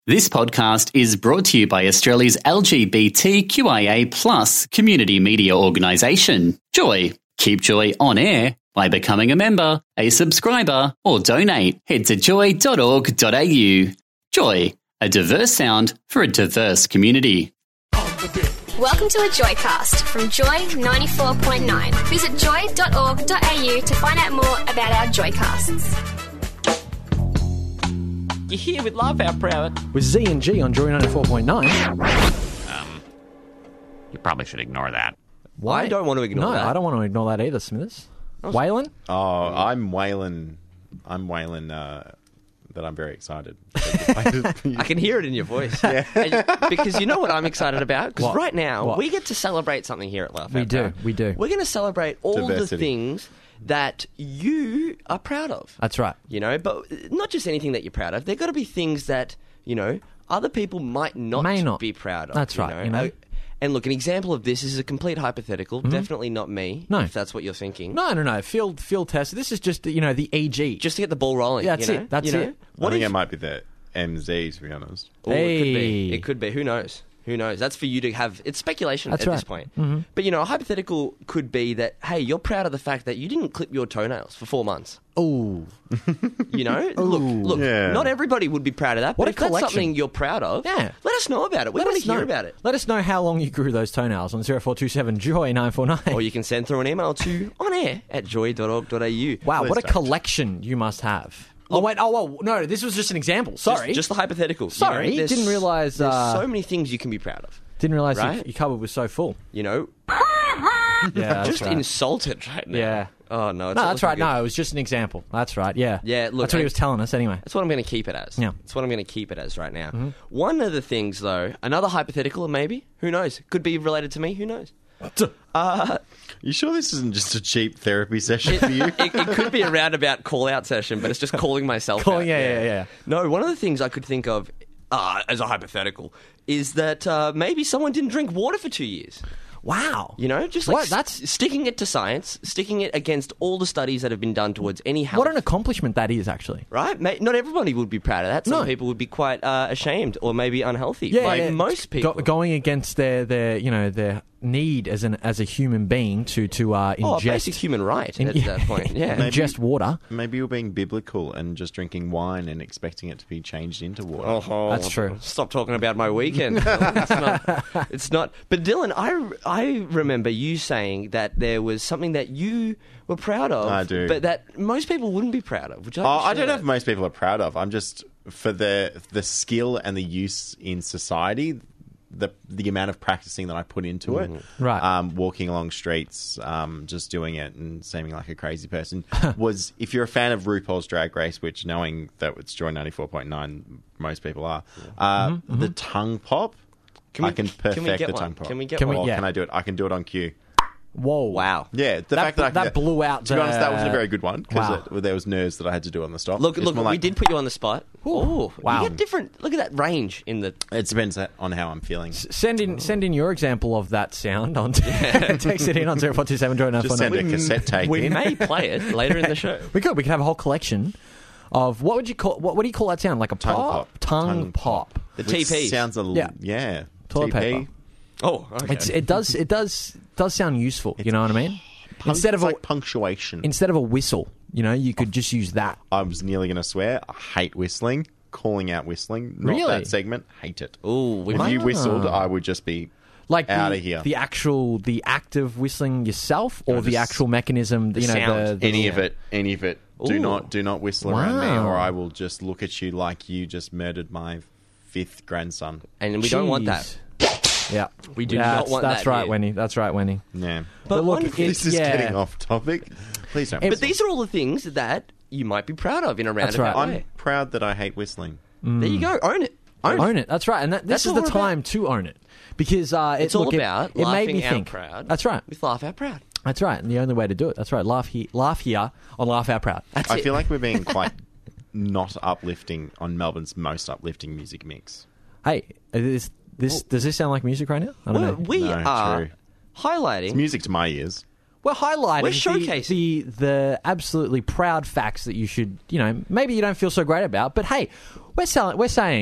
This podcast is brought to you by Australia's LGBTQIA+ community media organisation, Joy. Keep Joy on air by becoming a member, a subscriber, or donate. Head to joy.org.au. Joy, a diverse sound for a diverse community. Welcome to a Joycast from Joy 94.9. Visit joy.org.au to find out more about our Joycasts. You're here with Laugh Out Proud. With Z and G on Joy 94.9. You probably should ignore that. Why? I don't want to ignore that. No, I don't want to ignore that either, Smithers. Waylon? Oh, I'm Waylon. That I'm very excited. I can hear it in your voice. Yeah. Because you know what I'm excited about? Because What? right now, What? we get to celebrate something here at Laugh We Out do, Proud. we do. We're going to celebrate all the Diversity. things that you are proud of. That's right. You know, but not just anything that you're proud of. There got to be things that, you know, other people might not, May not. be proud of. That's right, you know. And look, an example of this is a complete hypothetical. Definitely not me, No. if that's what you're thinking. No. Field test. This is just, the EG. Just to get the ball rolling. Yeah, that's you know? it, that's You know? it. I think it might be the MZ, to be honest. Oh, it could be. Hey. It could be. Who knows? Who knows? That's for you to have. It's speculation That's at right. this point. Mm-hmm. But, you know, a hypothetical could be that, hey, you're proud of the fact that you didn't clip your toenails for 4 months. Ooh. You know? Look, Yeah. not everybody would be proud of that. What But a if that's collection. something you're proud of, Yeah. let us know about it. We want to hear about it. Let us know how long you grew those toenails on 0427 Joy 949. Or you can send through an email to onair@joy.org.au. Wow, what a don't. collection you must have. Well, no, this was just an example. Sorry. Just the hypothetical. You Sorry, know, there's- didn't realise, There's so many things you can be proud of. Didn't realise Right? your cupboard was so full. You know? Yeah, that's Just right. insulted right now. Yeah. Oh, no. It's No, not that's right. looking good. No, it was just an example. That's right. Yeah. Yeah, look, That's what he and- was telling us anyway. That's what I'm going to keep it as. Yeah. That's what I'm going to keep it as right now. One of the things, though, another hypothetical, maybe, who knows? Could be related to me, who knows? You sure this isn't just a cheap therapy session for you? It could be a roundabout call-out session, but it's just calling myself out. Yeah. No, one of the things I could think of as a hypothetical is that maybe someone didn't drink water for 2 years. Wow. You know, just like What? That's- sticking it to science, sticking it against all the studies that have been done towards any health. What an accomplishment that is, actually. Right? Not everybody would be proud of that. Some No. people would be quite ashamed or maybe unhealthy. Like most people. going against their need as a human being to a basic ingest human right at that point. Yeah. ingest water. Maybe you're being biblical and just drinking wine and expecting it to be changed into water. Oh, That's true. Stop talking about my weekend. It's not. But Dylan, I remember you saying that there was something that you were proud of. I do. But that most people wouldn't be proud of. Would you like to I share don't know if that? most people are proud of. I'm just, for the skill and the use in society, the amount of practicing that I put into it. Right. Walking along streets, just doing it and seeming like a crazy person. Was, if you're a fan of RuPaul's Drag Race, which knowing that it's Joy 94.9, most people are, the tongue pop, I can perfect get the one? tongue pop. Can we get Can we- one? yeah. Can I do it? I can do it on cue. Whoa. Wow. Yeah, the fact that that blew out. To be honest, that wasn't a very good one because Wow. there was nerves that I had to do on the stop. Look, It's look, more we like- did put you on the spot. Oh, Wow. You get different. Look at that range in the. It depends on how I'm feeling. Send in your example of that sound on text it in on 0427 Joy Just send a cassette tape We in. may play it later in the show. We could have a whole collection of what do you call that sound? Like a Tongue pop? pop. Tongue pop. The Which TP sounds a Yeah. yeah. Toilet TP. paper. Oh, okay. It does sound useful. You know what I mean? Instead of it's a like punctuation. instead of a whistle, you could just use that. I was nearly going to swear. I hate whistling. Calling out whistling. Not Really? that segment. Hate it. Ooh, we if might- you whistled, I would just be Like out of here. the act of whistling yourself, or No, the just actual mechanism. the sound. any of it. Any of it. Do Ooh. not whistle around me, Wow. or I will just look at you like you just murdered my 5th grandson. and we don't want that. Jeez. Yeah, We do Yeah, not that's- want That's that right, here. Wendy. That's right, Wendy. Yeah. But look, one- This is getting off topic. Please don't. But whistle. these are all the things that you might be proud of in a That's roundabout right. way. I'm proud that I hate whistling. There you go. Own it. Own it. That's right, and this That's is what the we're time about. to own it because It's all about it made laughing me out think. proud. That's right. With Laugh Out Proud. That's right, and the only way to do it. That's right. Laugh here on Laugh Out Proud. That's I it. feel like we're being quite not uplifting on Melbourne's most uplifting music mix. Hey, does this sound like music right now? I don't know. We No, are true. highlighting. It's music to my ears. We're highlighting We're showcasing. the absolutely proud facts that you should, maybe you don't feel so great about, but hey, we're saying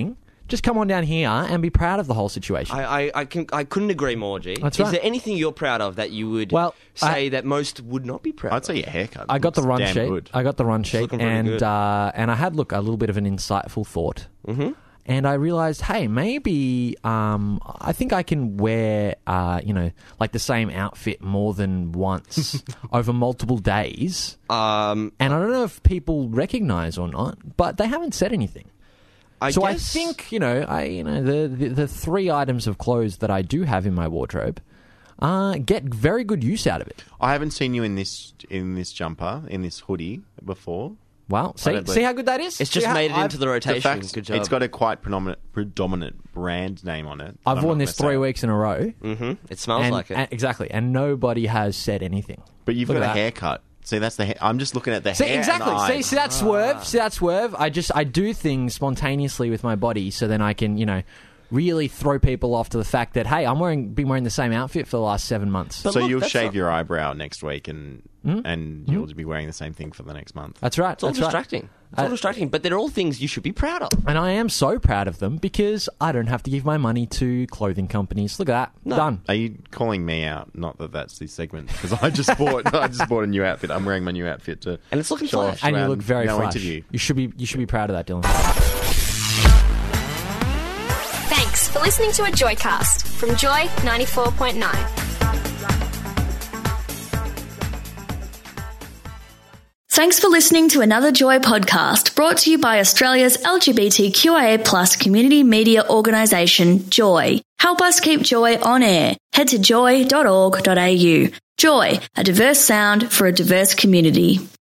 just come on down here and be proud of the whole situation. I couldn't agree more, G. That's Is right. there anything you're proud of that you would say that most would not be proud I'd of? say your haircut. I got the looks run damn sheet. good. I got the run sheet, looking pretty and good. and I had a little bit of an insightful thought. Mm-hmm. And I realized, hey, maybe I think I can wear, like the same outfit more than once over multiple days. And I don't know if people recognize or not, but they haven't said anything. I think, the 3 items of clothes that I do have in my wardrobe get very good use out of it. I haven't seen you in this jumper, in this hoodie before. Wow. don't See how good that is? It's just made it into the The rotation. fact Good job. it's got a quite predominant brand name on it. I've I'm worn not this gonna 3 say. weeks in a row. It smells like it. Exactly. And nobody has said anything. But you've Look got at a that. haircut. See, that's the hair. I'm just looking at the See, hair. exactly. And eyes. See that swerve? See that swerve? I do things spontaneously with my body so then I can, really throw people off to the fact that, hey, been wearing the same outfit for the last 7 months. So look, you'll that's shave not- your eyebrow next week and you'll be wearing the same thing for the next month. That's right. It's all that's right. distracting. It's all distracting, but they're all things you should be proud of. And I am so proud of them because I don't have to give my money to clothing companies. Look at that. Done. Are you calling me out? Not that that's this segment, because I just bought a new outfit. I'm wearing my new outfit to And it's looking show fly. off And you around look very no fresh. interview. You should be proud of that, Dylan. Thanks for listening to a Joycast from Joy 94.9. Thanks for listening to another Joy podcast brought to you by Australia's LGBTQIA+ community media organisation, Joy. Help us keep Joy on air. Head to joy.org.au. Joy, a diverse sound for a diverse community.